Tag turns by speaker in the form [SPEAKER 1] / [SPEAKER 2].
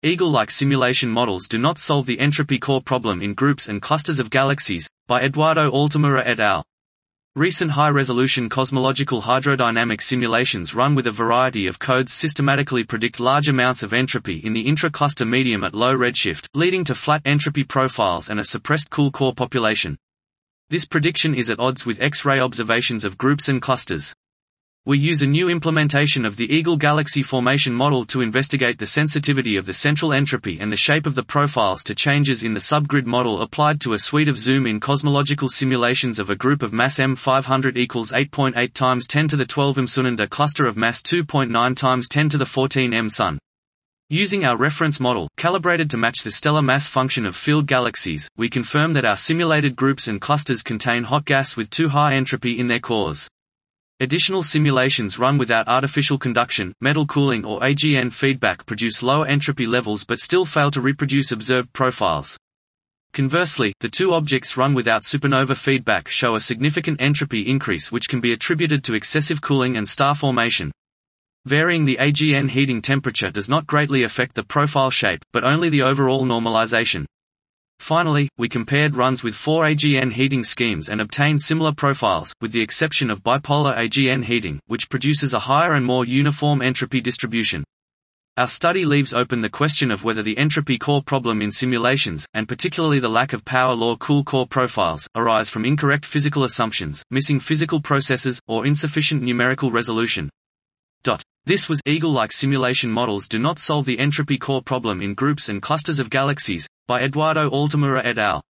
[SPEAKER 1] Eagle-like simulation models do not solve the entropy core problem in groups and clusters of galaxies, by Eduardo Altamura et al. Recent high-resolution cosmological hydrodynamic simulations run with a variety of codes systematically predict large amounts of entropy in the intra-cluster medium at low redshift, leading to flat entropy profiles and a suppressed cool core population. This prediction is at odds with X-ray observations of groups and clusters. We use a new implementation of the Eagle galaxy formation model to investigate the sensitivity of the central entropy and the shape of the profiles to changes in the subgrid model applied to a suite of zoom-in cosmological simulations of a group of mass M500 equals 8.8 times 10 to the 12 m Sun and a cluster of mass 2.9 times 10 to the 14 m Sun. Using our reference model, calibrated to match the stellar mass function of field galaxies, we confirm that our simulated groups and clusters contain hot gas with too high entropy in their cores. Additional simulations run without artificial conduction, metal cooling or AGN feedback produce lower entropy levels but still fail to reproduce observed profiles. Conversely, the two objects run without supernova feedback show a significant entropy increase which can be attributed to excessive cooling and star formation. Varying the AGN heating temperature does not greatly affect the profile shape, but only the overall normalization. Finally, we compared runs with 4 AGN heating schemes and obtained similar profiles, with the exception of bipolar AGN heating, which produces a higher and more uniform entropy distribution. Our study leaves open the question of whether the entropy core problem in simulations, and particularly the lack of power law cool core profiles, arise from incorrect physical assumptions, missing physical processes, or insufficient numerical resolution. This was Eagle-like simulation models do not solve the entropy core problem in groups and clusters of galaxies, by Eduardo Altamura et al.